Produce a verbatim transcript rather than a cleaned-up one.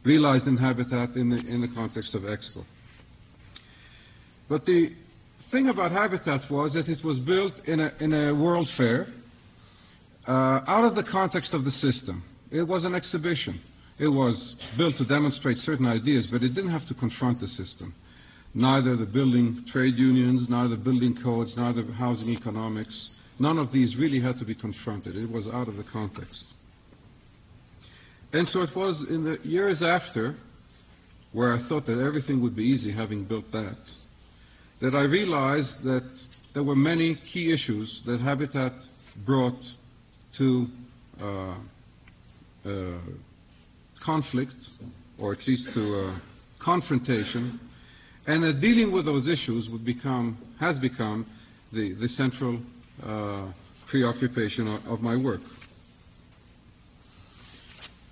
realized in Habitat in the, in the context of Expo. But the thing about Habitat was that it was built in a, in a world fair uh, out of the context of the system. It was an exhibition. It was built to demonstrate certain ideas, but it didn't have to confront the system. Neither the building trade unions, neither building codes, neither housing economics, none of these really had to be confronted. It was out of the context. And so it was in the years after, where I thought that everything would be easy having built that, that I realized that there were many key issues that Habitat brought to uh, uh, conflict, or at least to uh, confrontation, and that dealing with those issues would become, has become the, the central uh, preoccupation of, of my work.